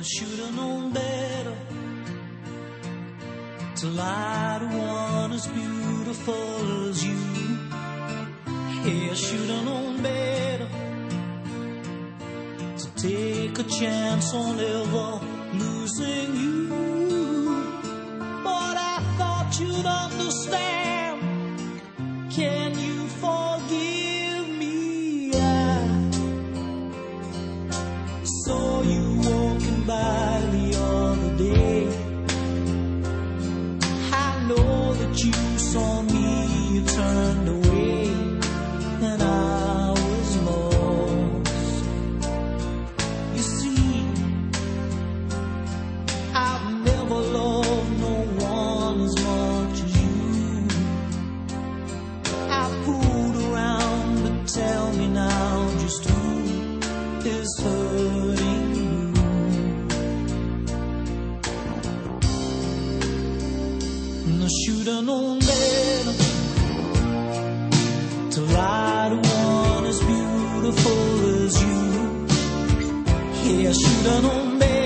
Should've known better to lie to one as beautiful as you. Hey, I should've known better to take a chance on ever losing you. But I thought you'd understand. Can you forgive me? I saw you walking by the other day. I know that you saw me, you turned away, and I was lost. You see, I've never loved no one as much as you. I fooled around, but tell me now just who is hurting you. I should've known better to lie to one as beautiful as you. Yeah, I should've known better